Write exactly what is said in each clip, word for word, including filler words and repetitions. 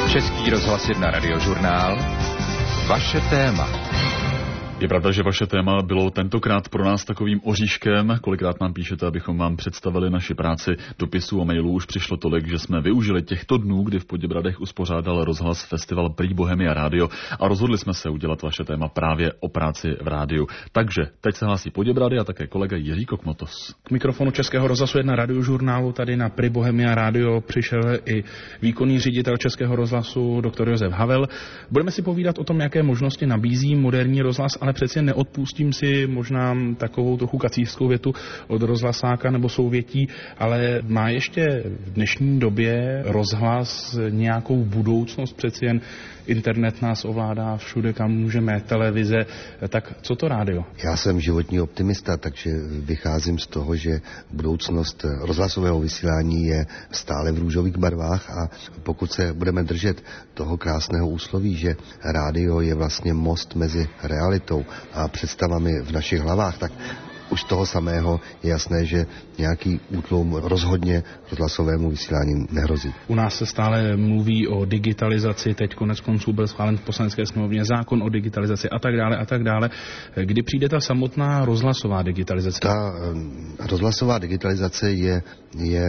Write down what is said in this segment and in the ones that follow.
Český rozhlas jedna Radiožurnál. Vaše téma. Je pravda, že vaše téma bylo tentokrát pro nás takovým oříškem. Kolikrát nám píšete, abychom vám představili naši práci. Dopisů a mailů už přišlo tolik, že jsme využili těchto dnů, kdy v Poděbradech uspořádal rozhlas festival Prý Bohemia Rádio a rozhodli jsme se udělat vaše téma právě o práci v rádiu. Takže teď se hlásí Poděbrady a také kolega Jiří Kokmotos. K mikrofonu Českého rozhlasu jedna Radiožurnálu tady na Prý Bohemia Rádio přišel i výkonný ředitel Českého rozhlasu doktor Josef Havel. Budeme si povídat o tom, jaké možnosti nabízí moderní rozhlas, ale přeci neodpustím si možná takovou trochu kacířskou větu od rozhlasáka nebo souvětí, ale má ještě v dnešní době rozhlas nějakou budoucnost? Přeci jen internet nás ovládá všude, kam můžeme, televize, tak co to rádio? Já jsem životní optimista, takže vycházím z toho, že budoucnost rozhlasového vysílání je stále v růžových barvách a pokud se budeme držet toho krásného úsloví, že rádio je vlastně most mezi realitou a představami v našich hlavách, tak už toho samého je jasné, že nějaký útlum rozhodně rozhlasovému vysílání nehrozí. U nás se stále mluví o digitalizaci, teď konec konců byl schválen v Poslanecké sněmovně zákon o digitalizaci a tak dále a tak dále. Kdy přijde ta samotná rozhlasová digitalizace? Ta rozhlasová digitalizace je, je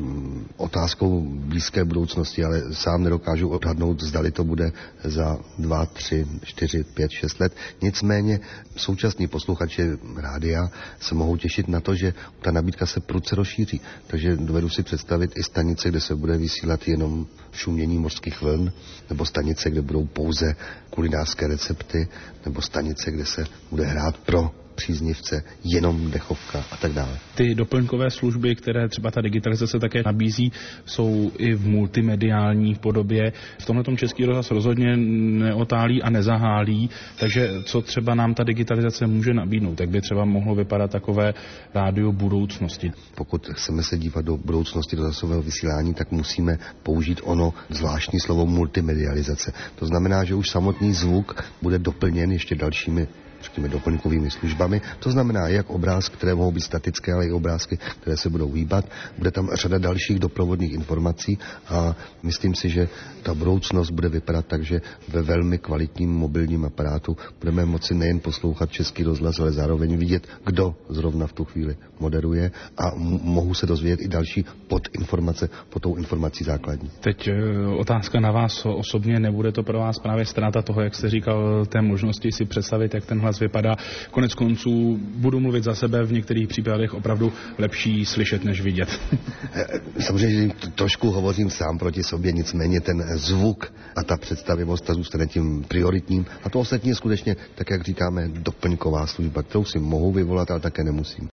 otázkou blízké budoucnosti, ale sám nedokážu odhadnout, zdali to bude za dva, tři, čtyři, pět, šest let. Nicméně současní posluchači rádia se mohou těšit na to, že ta nabídka se prudce rozšíří. Takže dovedu si představit i stanice, kde se bude vysílat jenom šumění mořských vln, nebo stanice, kde budou pouze kulinářské recepty, nebo stanice, kde se bude hrát pro příznivce jenom dechovka a tak dále. Ty doplňkové služby, které třeba ta digitalizace také nabízí, jsou i v multimediální podobě. V tomhletom Český rozhlas rozhodně neotálí a nezahálí, takže co třeba nám ta digitalizace může nabídnout? Jak by třeba mohlo vypadat takové rádio budoucnosti? Pokud chceme se dívat do budoucnosti rozhlasového vysílání, tak musíme použít ono zvláštní slovo multimedializace. To znamená, že už samotný zvuk bude doplněn ještě dalšími řekněme doplňkovými službami. To znamená jak obrázky, které mohou být statické, ale i obrázky, které se budou hýbat. Bude tam řada dalších doprovodných informací a myslím si, že ta budoucnost bude vypadat tak, že ve velmi kvalitním mobilním aparátu budeme moci nejen poslouchat Český rozhlas, ale zároveň vidět, kdo zrovna v tu chvíli moderuje a m- mohu se dozvědět i další podinformace pod tou informací základní. Teď otázka na vás osobně, nebude to pro vás právě ztráta toho, jak jste říkal, té možnosti si představit, jak ten hlas vypadá. Konec konců budu mluvit za sebe, v některých případech opravdu lepší slyšet, než vidět. Samozřejmě trošku hovořím sám proti sobě, nicméně ten zvuk a ta představivost ta zůstane tím prioritním. A to ostatní je skutečně, tak jak říkáme, doplňková služba, kterou si mohu vyvolat, ale také nemusím.